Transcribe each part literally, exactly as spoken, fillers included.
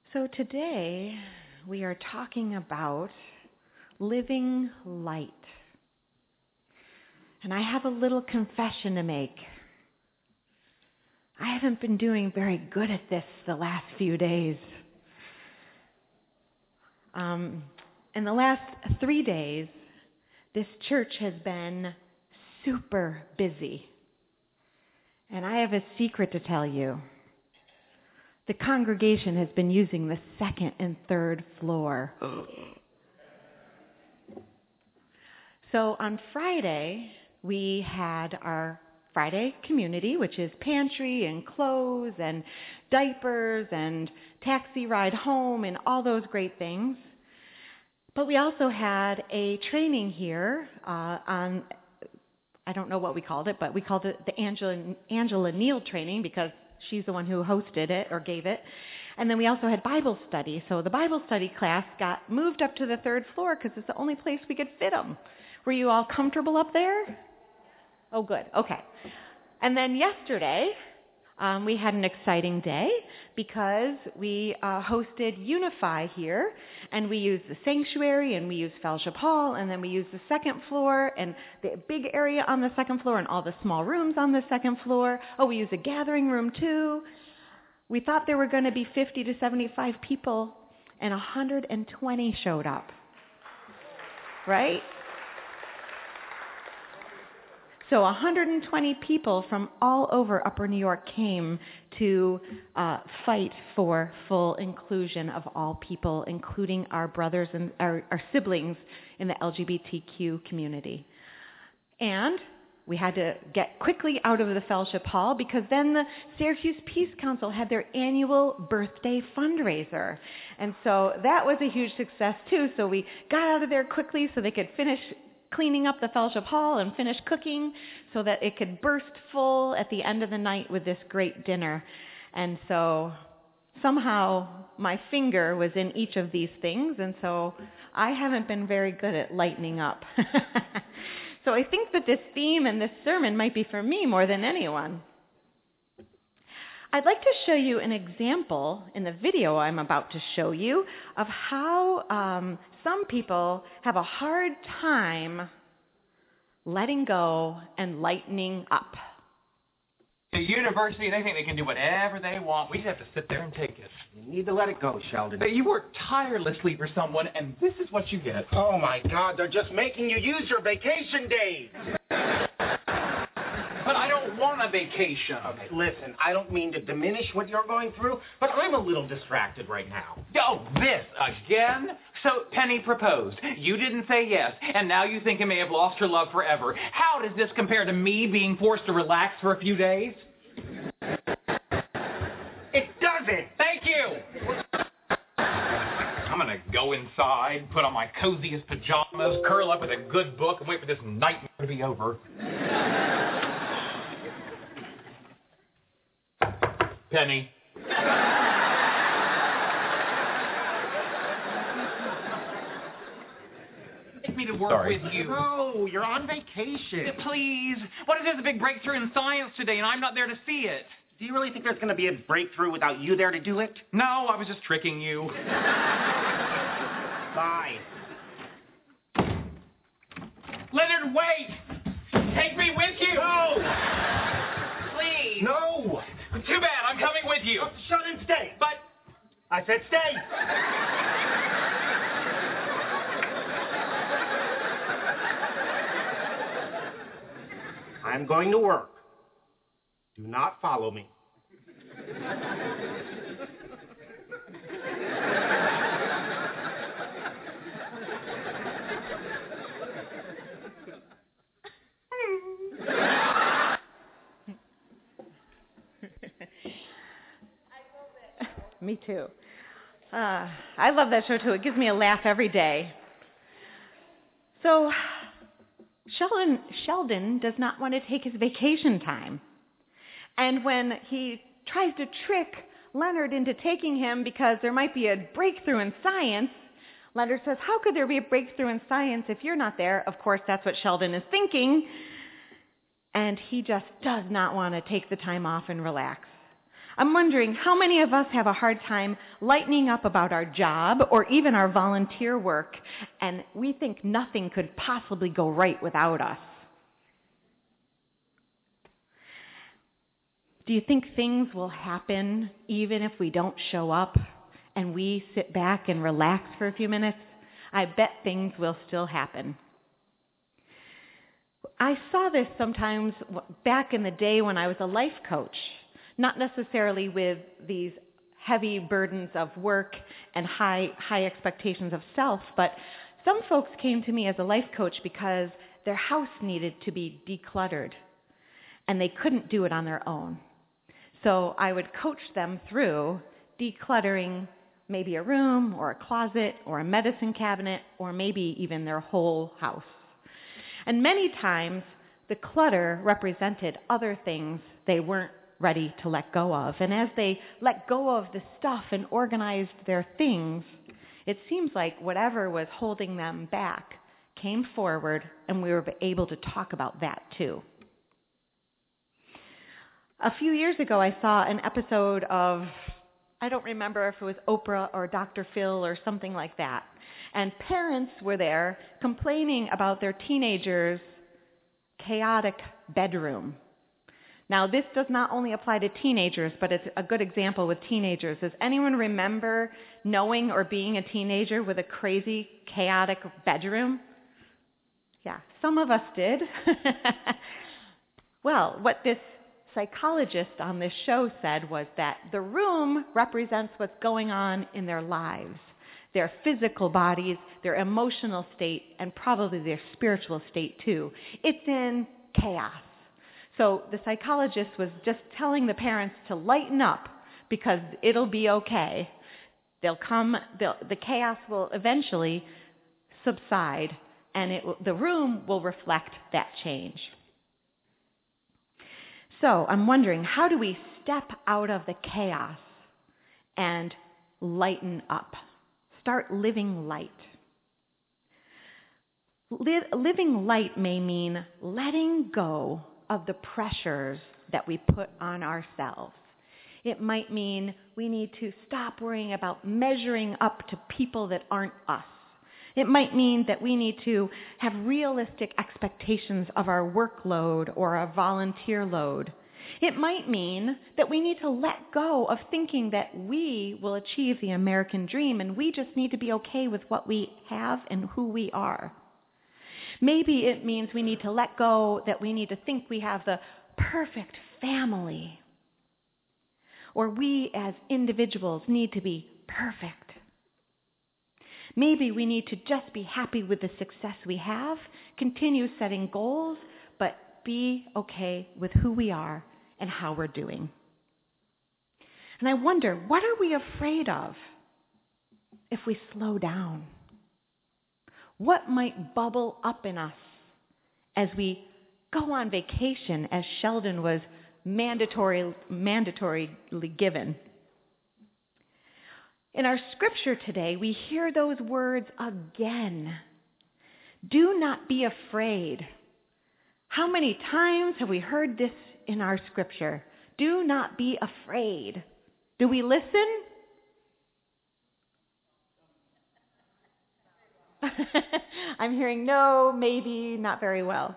So today we are talking about living light. And I have a little confession to make. I haven't been doing very good at this the last few days. Um, in the last three days, this church has been super busy. And I have a secret to tell you. The congregation has been using the second and third floor. So on Friday, we had our Friday community, which is pantry and clothes and diapers and taxi ride home and all those great things. But we also had a training here uh, on, I don't know what we called it, but we called it the Angela, Angela Neal training because she's the one who hosted it or gave it. And then we also had Bible study. So the Bible study class got moved up to the third floor because it's the only place we could fit them. Were you all comfortable up there? Oh, good. Okay. And then yesterday, um, we had an exciting day because we uh, hosted Unify here, and we used the sanctuary, and we used Fellowship Hall, and then we used the second floor, and the big area on the second floor, and all the small rooms on the second floor. Oh, we used a gathering room, too. We thought there were going to be fifty to seventy-five people, and one hundred twenty showed up. Right? So one hundred twenty people from all over Upper New York came to uh, fight for full inclusion of all people, including our brothers and our, our siblings in the L G B T Q community. And we had to get quickly out of the Fellowship Hall because then the Syracuse Peace Council had their annual birthday fundraiser. And so that was a huge success too. So we got out of there quickly so they could finish cleaning up the Fellowship Hall and finish cooking so that it could burst full at the end of the night with this great dinner. And so somehow my finger was in each of these things, and so I haven't been very good at lightening up. So I think that this theme and this sermon might be for me more than anyone. I'd like to show you an example in the video I'm about to show you of how um, some people have a hard time letting go and lightening up. The university, they think they can do whatever they want. We just have to sit there and take it. You need to let it go, Sheldon. But you work tirelessly for someone, and this is what you get. Oh, my God, they're just making you use your vacation days. But I don't want a vacation. Okay, listen, I don't mean to diminish what you're going through, but I'm a little distracted right now. Oh, this again? So Penny proposed. You didn't say yes, and now you think you may have lost her love forever. How does this compare to me being forced to relax for a few days? It doesn't. Thank you. I'm going to go inside, put on my coziest pajamas, curl up with a good book, and wait for this nightmare to be over. Penny. Take me to work Sorry. with you. No, you're on vacation. Please. What if there's a big breakthrough in science today and I'm not there to see it? Do you really think there's going to be a breakthrough without you there to do it? No, I was just tricking you. Bye. Leonard, wait! Take me with you! No! Please! No! Too bad, I'm coming with you! Oh, shut and stay! But... I said stay! I'm going to work. Do not follow me. Me too. Uh, I love that show too. It gives me a laugh every day. So Sheldon, Sheldon does not want to take his vacation time. And when he tries to trick Leonard into taking him because there might be a breakthrough in science, Leonard says, how could there be a breakthrough in science if you're not there? Of course, that's what Sheldon is thinking. And he just does not want to take the time off and relax. I'm wondering how many of us have a hard time lightening up about our job or even our volunteer work, and we think nothing could possibly go right without us. Do you think things will happen even if we don't show up and we sit back and relax for a few minutes? I bet things will still happen. I saw this sometimes back in the day when I was a life coach, not necessarily with these heavy burdens of work and high high expectations of self, but some folks came to me as a life coach because their house needed to be decluttered and they couldn't do it on their own. So I would coach them through decluttering maybe a room or a closet or a medicine cabinet or maybe even their whole house. And many times the clutter represented other things they weren't ready to let go of. And as they let go of the stuff and organized their things, it seems like whatever was holding them back came forward, and we were able to talk about that too. A few years ago, I saw an episode of, I don't remember if it was Oprah or Doctor Phil or something like that. And parents were there complaining about their teenagers' chaotic bedroom. Now, this does not only apply to teenagers, but it's a good example with teenagers. Does anyone remember knowing or being a teenager with a crazy, chaotic bedroom? Yeah, some of us did. Well, what this psychologist on this show said was that the room represents what's going on in their lives, their physical bodies, their emotional state, and probably their spiritual state too. It's in chaos. So the psychologist was just telling the parents to lighten up because it'll be okay. They'll come, they'll, the chaos will eventually subside, and it, the room will reflect that change. So I'm wondering, how do we step out of the chaos and lighten up? Start living light. Live, living light may mean letting go of the pressures that we put on ourselves. It might mean we need to stop worrying about measuring up to people that aren't us. It might mean that we need to have realistic expectations of our workload or our volunteer load. It might mean that we need to let go of thinking that we will achieve the American dream and we just need to be okay with what we have and who we are. Maybe it means we need to let go that we need to think we have the perfect family. Or we as individuals need to be perfect. Maybe we need to just be happy with the success we have, continue setting goals, but be okay with who we are and how we're doing. And I wonder, what are we afraid of if we slow down? What might bubble up in us as we go on vacation, as Sheldon was mandatory, mandatorily given? In our scripture today, we hear those words again. Do not be afraid. How many times have we heard this in our scripture? Do not be afraid. Do we listen? I'm hearing no, maybe, not very well.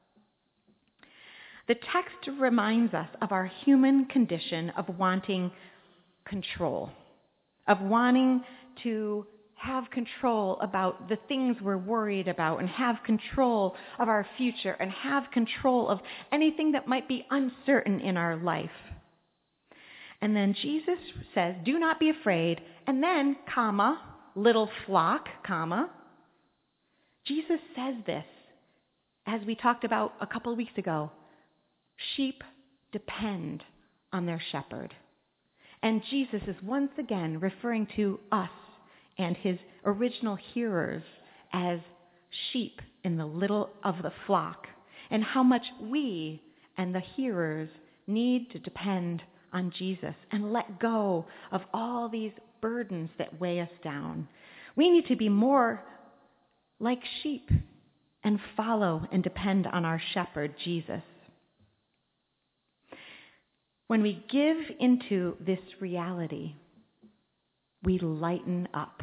The text reminds us of our human condition of wanting control, of wanting to have control about the things we're worried about and have control of our future and have control of anything that might be uncertain in our life. And then Jesus says, do not be afraid, and then, comma, little flock, comma, Jesus says this, as we talked about a couple of weeks ago. Sheep depend on their shepherd. And Jesus is once again referring to us and his original hearers as sheep in the little of the flock, and how much we and the hearers need to depend on Jesus and let go of all these burdens that weigh us down. We need to be more like sheep and follow and depend on our shepherd, Jesus. When we give into this reality, we lighten up.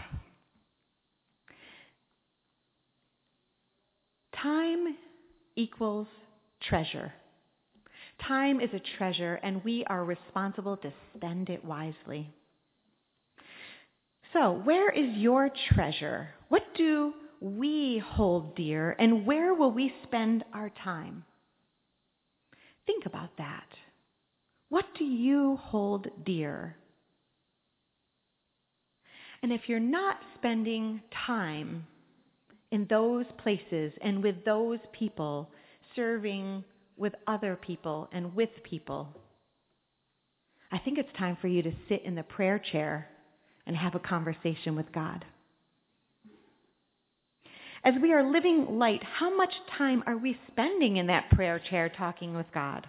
Time equals treasure. Time is a treasure, and we are responsible to spend it wisely. So, where is your treasure? What do we hold dear, and where will we spend our time? Think about that. What do you hold dear? And if you're not spending time in those places and with those people, serving with other people and with people, I think it's time for you to sit in the prayer chair and have a conversation with God. As we are living light, how much time are we spending in that prayer chair talking with God?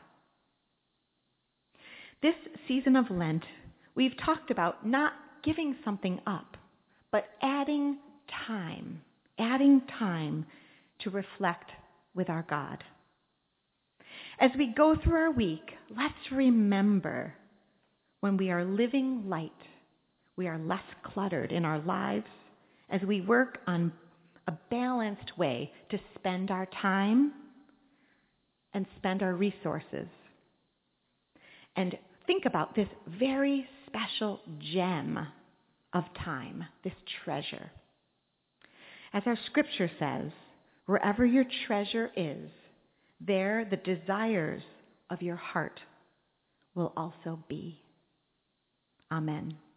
This season of Lent, we've talked about not giving something up, but adding time, adding time to reflect with our God. As we go through our week, let's remember when we are living light, we are less cluttered in our lives as we work on a balanced way to spend our time and spend our resources. And think about this very special gem of time, this treasure. As our scripture says, wherever your treasure is, there the desires of your heart will also be. Amen.